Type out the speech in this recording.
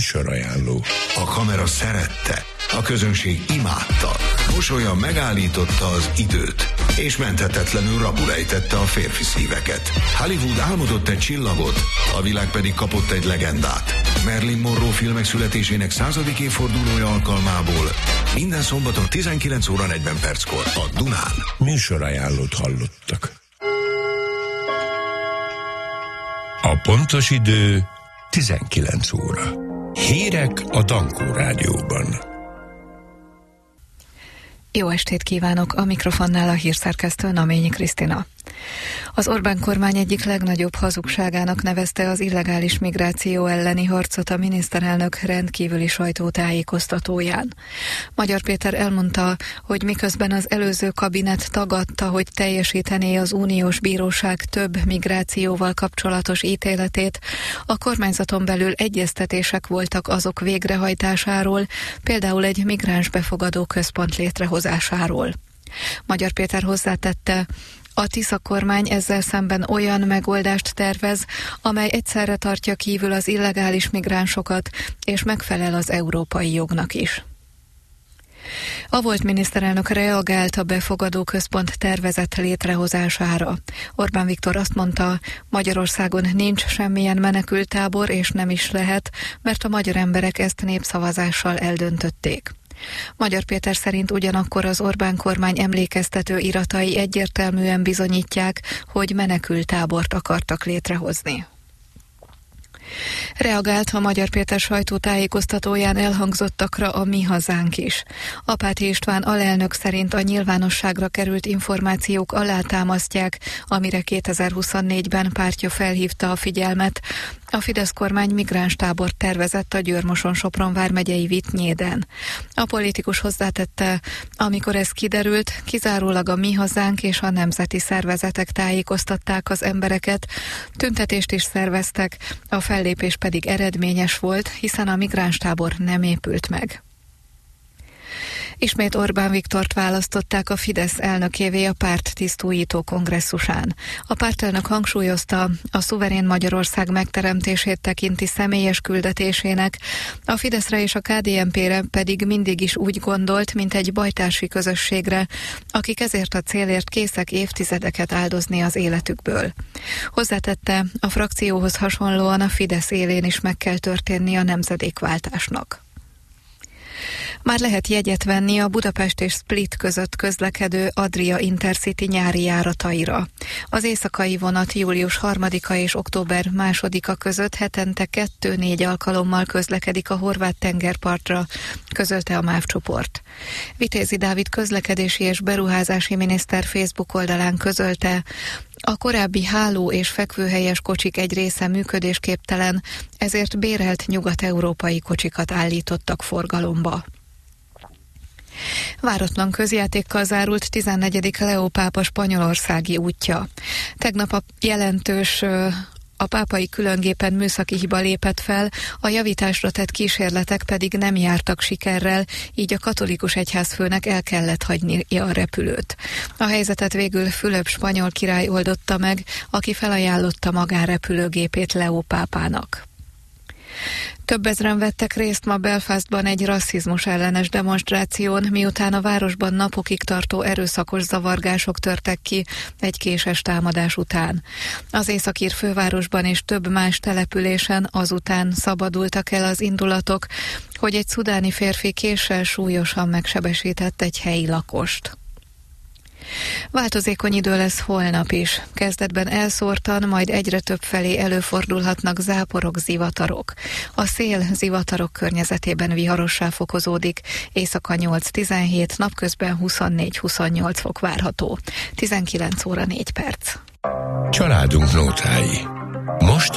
Műsorajánló. A kamera szerette, a közönség imádta, mosolya megállította az időt, és menthetetlenül rabulejtette a férfi szíveket. Hollywood álmodott egy csillagot, a világ pedig kapott egy legendát. Marilyn Monroe filmek születésének 100. évfordulója alkalmából minden szombaton 19 óra 40 perckor a Dunán. Műsorajánlót hallottak. A pontos idő 19 óra. Hírek a Dankó Rádióban. Jó estét kívánok, a mikrofonnál a hírszerkesztő Naményi Krisztina. Az Orbán kormány egyik legnagyobb hazugságának nevezte az illegális migráció elleni harcot a miniszterelnök rendkívüli sajtótájékoztatóján. Magyar Péter elmondta, hogy miközben az előző kabinet tagadta, hogy teljesítené az uniós bíróság több migrációval kapcsolatos ítéletét, a kormányzaton belül egyeztetések voltak azok végrehajtásáról, például egy migráns befogadó központ létrehozásáról. Magyar Péter hozzátette, a Tisza kormány ezzel szemben olyan megoldást tervez, amely egyszerre tartja kívül az illegális migránsokat, és megfelel az európai jognak is. A volt miniszterelnök reagált a befogadó központ tervezett létrehozására. Orbán Viktor azt mondta, Magyarországon nincs semmilyen menekülttábor, és nem is lehet, mert a magyar emberek ezt népszavazással eldöntötték. Magyar Péter szerint ugyanakkor az Orbán kormány emlékeztető iratai egyértelműen bizonyítják, hogy menekülttábort akartak létrehozni. Reagált a Magyar Péter sajtótájékoztatóján elhangzottakra a Mi Hazánk is. Apáti István alelnök szerint a nyilvánosságra került információk alátámasztják, amire 2024-ben pártja felhívta a figyelmet. A Fidesz kormány migránstábort tervezett a Győr-Moson-Sopron vármegyei Vittnyéden. A politikus hozzátette, amikor ez kiderült, kizárólag a Mi Hazánk és a nemzeti szervezetek tájékoztatták az embereket, tüntetést is szerveztek, a fellépés pedig eredményes volt, hiszen a migránstábor nem épült meg. Ismét Orbán Viktort választották a Fidesz elnökévé a párt tisztújító kongresszusán. A pártelnök hangsúlyozta, a szuverén Magyarország megteremtését tekinti személyes küldetésének, a Fideszre és a KDNP-re pedig mindig is úgy gondolt, mint egy bajtársi közösségre, akik ezért a célért készek évtizedeket áldozni az életükből. Hozzátette, a frakcióhoz hasonlóan a Fidesz élén is meg kell történni a nemzedékváltásnak. Már lehet jegyet venni a Budapest és Split között közlekedő Adria Intercity nyári járataira. Az éjszakai vonat július 3-a és október 2-a között hetente 2-4 alkalommal közlekedik a horvát tengerpartra, közölte a MÁV csoport. Vitézi Dávid közlekedési és beruházási miniszter Facebook oldalán közölte, a korábbi háló és fekvőhelyes kocsik egy része működésképtelen, ezért bérelt nyugat-európai kocsikat állítottak forgalomba. Váratlan közjátékkal zárult 14. Leó pápa spanyolországi útja. Tegnap a jelentős a pápai különgépen műszaki hiba lépett fel, a javításra tett kísérletek pedig nem jártak sikerrel, így a katolikus egyházfőnek el kellett hagynia a repülőt. A helyzetet végül Fülöp spanyol király oldotta meg, aki felajánlotta magánrepülőgépét Leó pápának. Több ezren vettek részt ma Belfastban egy rasszizmus ellenes demonstráción, miután a városban napokig tartó erőszakos zavargások törtek ki egy késes támadás után. Az északír fővárosban és több más településen azután szabadultak el az indulatok, hogy egy szudáni férfi késsel súlyosan megsebesített egy helyi lakost. Változékony idő lesz holnap is. Kezdetben elszórtan, majd egyre több felé előfordulhatnak záporok, zivatarok. A szél zivatarok környezetében viharossá fokozódik, éjszaka 8-17, napközben 24-28 fok várható. 19 óra 4 perc. Családunk nótái. Most